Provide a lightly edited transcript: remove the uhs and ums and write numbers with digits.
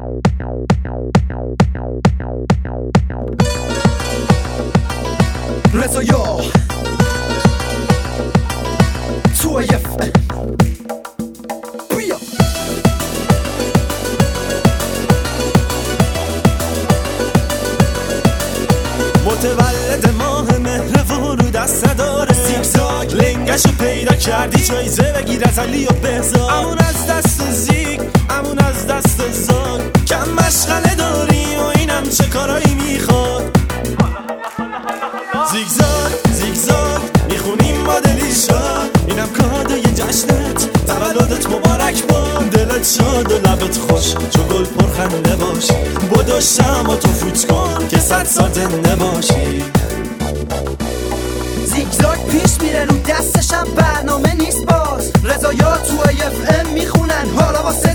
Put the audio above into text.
رضایا تو بیا متولد ماه مهر رو دست نداره زیگزاگ لنگشو پیدا کردی جایزه بگیر از علی و بهزاد امون از دست زیگ امون از دست زاگ کم مشغله داری و اینم چه کارایی میخواد زیگزاگ زیگزاگ میخونیم با دلیشا اینم کادوی جشنت تولدت مبارک باد دلت شاد و لبت خوش چو گل پرخنده باش بدو شمع تو فوت کن که 100 سال زنده باشی زیگزاگ پیش میره رو دستشم برنامه نیست باز رضایا تو IFM میخونن حالا واسه